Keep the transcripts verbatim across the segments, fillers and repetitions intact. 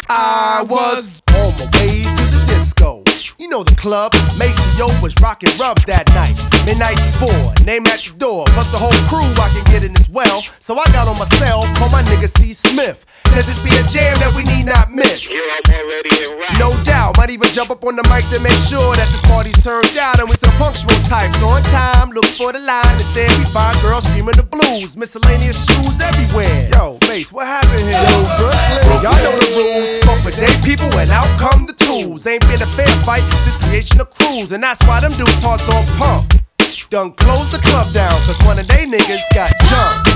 I was on my way to the disco. You know the club, Maceo was rockin' rubs that night. Midnight four, name at the door, plus the whole crew I can get in as well. So I got on my cell, call my nigga C. Smith. Said this be a jam that we need not miss. Yeah, I'm already in rock. No doubt, might even jump up on the mic to make sure that this party's turned out. And we some punctual types on time, look for the line. Instead we find girls screaming the blues, miscellaneous shoes everywhere. Yo, Mace, what happened here? Yo, Brooklyn, y'all know the rules. Fuck for day people and out come the tools. Ain't been a fair fight since creation of crews, and that's why them dudes hearts on pump. Done close the club down, cause one of they niggas got jumped.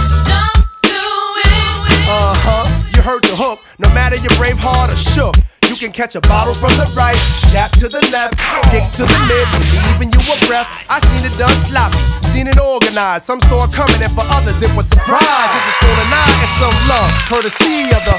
Uh-huh, you heard the hook. No matter your brave heart or shook, you can catch a bottle from the right, jab to the left, kicks to the mid, leaving you a breath. I seen it done sloppy, seen it organized. Some saw it coming, and for others it was surprise. It's a stolen nine and some love, courtesy of the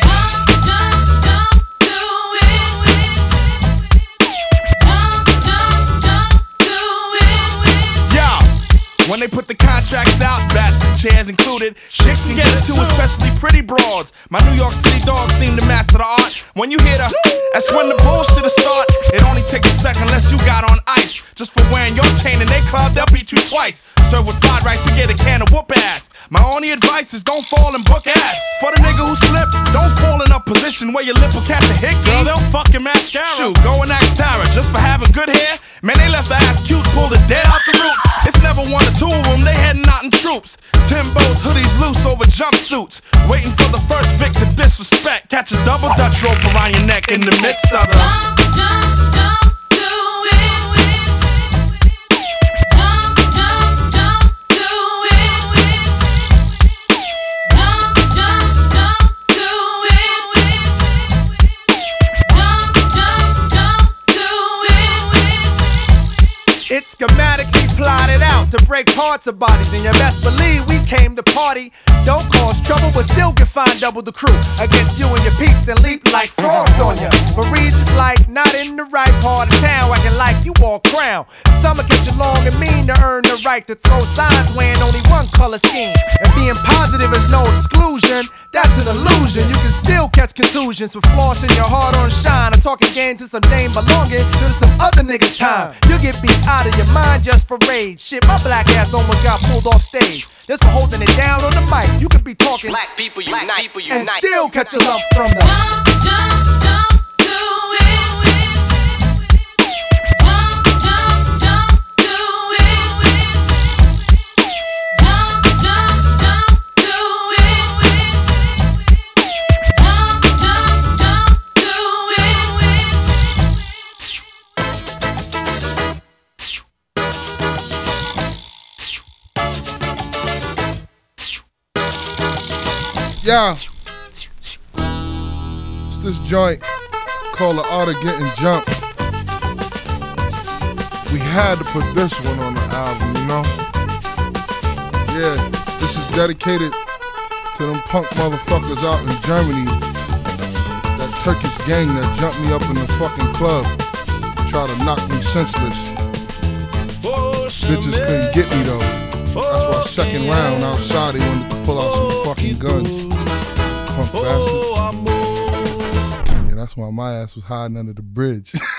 When they put the contracts out, bats and chairs included, chicks can get it too, especially pretty broads. My New York City dogs seem to master the art. When you hear the, that's when the bullshit will start. It only takes a second unless you got on ice. Just for wearing your chain in they club, they'll beat you twice. Serve with fried rice, you get a can of whoop ass. My only advice is don't fall and book ass. For the nigga who slip, don't fall in a position where your lip will catch a hickey. Girl, they'll fucking mascara. Shoot, go and ask Tara, just for having good hair. Man, they left the ass cute, pulled it dead out the roots. It's never one or two of them, they heading out in troops. Timbos, hoodies loose over jumpsuits. Waiting for the first vic to disrespect. Catch a double Dutch rope around your neck in the midst of the jump, jump, jump, do it. Jump, jump, jump, do it. Jump, jump, jump, do it. Jump, jump, jump, do it. It's schematically plotted out to break parts of bodies, and you best believe we came to party. Don't cause trouble, but still can find double the crew against you and your peeps and leap like frogs on ya. For reasons like not in the right part of town, acting like you all crown. Some will catch you long and mean to earn the right to throw signs wearing only one color scheme. And being positive is no exclusion, that's an illusion. You can still catch contusions for flossing your heart on shine, or talking game to some name belonging to some other nigga's time. You get beat out of your mind just for rage. Shit, my black ass almost got pulled off stage just for holding it down on the mic. You could be talking Black people unite, black people and unite. still catch a lump from the jump, jump, jump, do it. Jump, jump, jump, do it. Jump, jump, jump, do it. Jump, jump, jump, do Yeah, it's this joint called The Art of Getting Jumped. We had to put this one on the album, you know? Yeah, this is dedicated to them punk motherfuckers out in Germany, that Turkish gang that jumped me up in the fucking club, tried to knock me senseless. Bitches couldn't get me though. That's why second round outside they wanted to pull out some fucking guns. Punk bastards. Yeah, that's why my ass was hiding under the bridge.